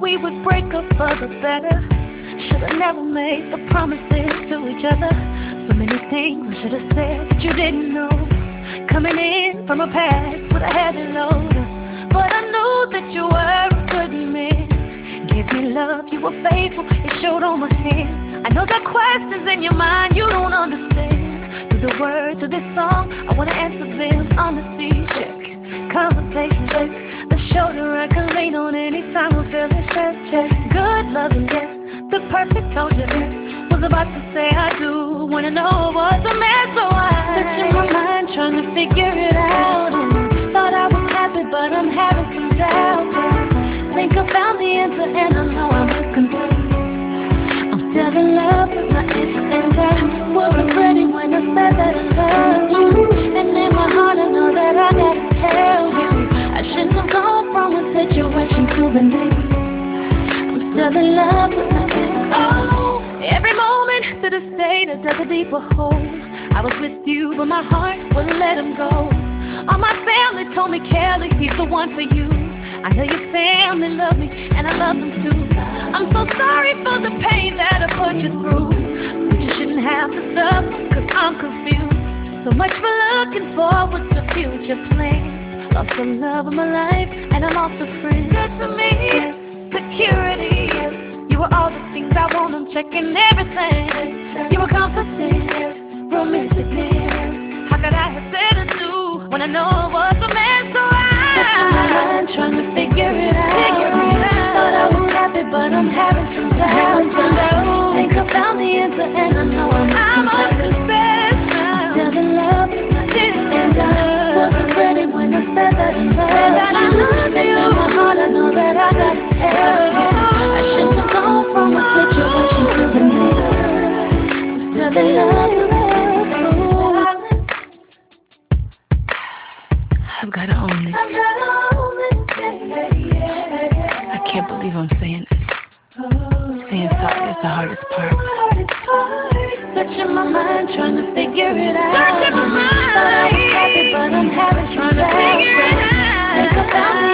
we would break up for the better. Should've never made the promises to each other. So many things I should've said that you didn't know. Coming in from a past with a heavy load, but I knew that you were a good man. Gave me love, you were faithful, it showed on my hand. I know there are questions in your mind you don't understand. Through the words of this song, I wanna answer them. Honesty check, conversation check, the shoulder I can lean on anytime I'm feeling stressed. Check, good loving, yes, the perfect closure, yes. Was about to say I do, wanna know what's a mess, so I searching my mind trying to figure it out. Thought I was happy, but I'm having some doubt. Think I found the answer and I know I'm incomplete. I'm still in love with my ex and I wasn't ready when I said that I love you. And in my heart I know that I gotta tell you, I shouldn't have gone from a situation to the next. I'm still in love with my ex. Oh, every moment to this day that dug a deeper hole. I was with you but my heart wouldn't let him go. All my family told me, Kelly, he's the one for you. I know your family love me, and I love them too. I'm so sorry for the pain that I put you through. But you shouldn't have to suffer, cause I'm confused. So much for looking forward to future plans. Lost the love of my life, and I lost a friend. Good to me, yes. Security, yes. You were all the things I want, I'm checking everything. You were comforting, yes. Romantic, yes. How could I have said it too, when I know it was a mess, so I'm trying to figure it out. Thought I was happy, but I'm having some doubt. Think I found the answer, and I know I'm obsessed. I'm still in love with my ex, and I wasn't ready when I said that I love you. And in my heart, I know that I gotta tell you, I shouldn't have gone from a situation to the next. I'm still in love with my ex. I've gotta own this. I can't believe I'm saying this. Saying sorry is the hardest part. Searching my mind, trying to figure it out. Searching my mind. Thought I was happy, but I'm having trouble. Trying to figure it out. Think about